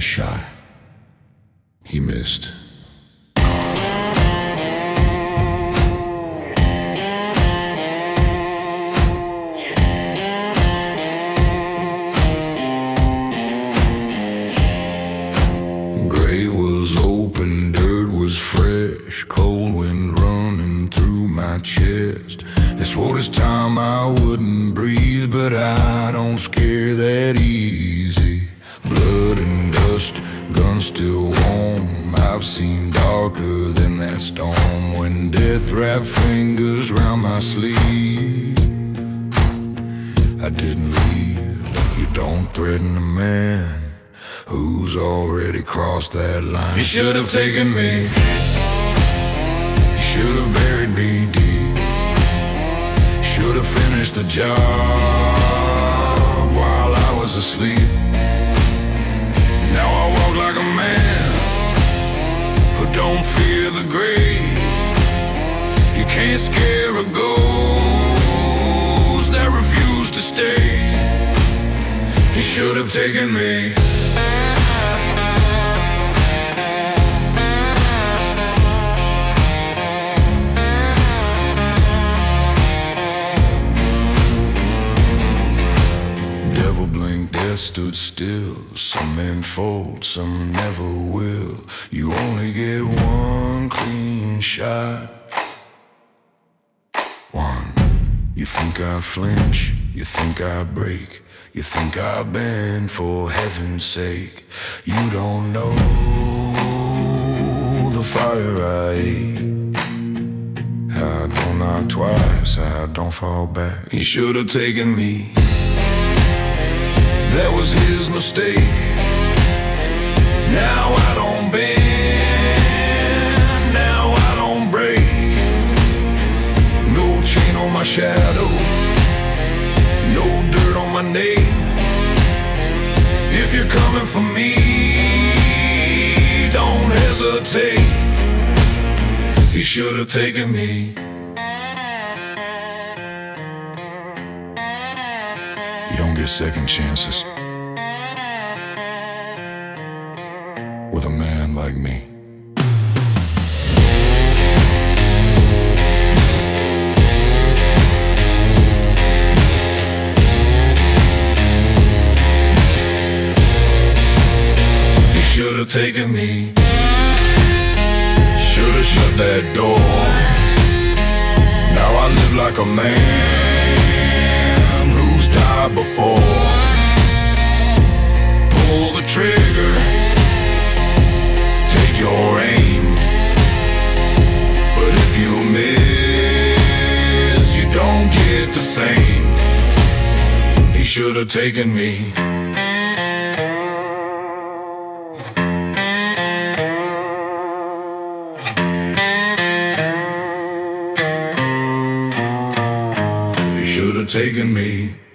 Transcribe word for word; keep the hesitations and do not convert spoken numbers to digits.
shot. He missed. Grave was open, dirt was fresh, cold wind running through my chest. They swore this time I wouldn't breathe, but I don't scare that easy. Blood and dust, gun still warm. I've seen darker than that storm when death wrapped fingers round my sleeve. I didn't leave. You don't threaten a man who's already crossed that line. He should have taken me. He should have buried me deep. Should have finished the job while I was asleep. Now I walk like a man who don't fear the grave. You can't scare a ghost that refused to stay. He should have taken me. Devil blinked, death stood still. Some men fold, some never will. You only get one clean shot. One. You think I flinch, you think I break, you think I bend for heaven's sake. You don't know the fire I ate. I don't knock twice, I don't fall back. He should have taken me. That was his mistake. Now I don't bend, now I don't break. No chain on my shadow, no dirt on my name. If you're coming for me, don't hesitate. He should have taken me. You don't get second chances with a man like me. He should have taken me. Should have shut that door. Now I live like a man before. Pull the trigger, take your aim. But if you miss, you don't get the same. He should have taken me. He should have taken me.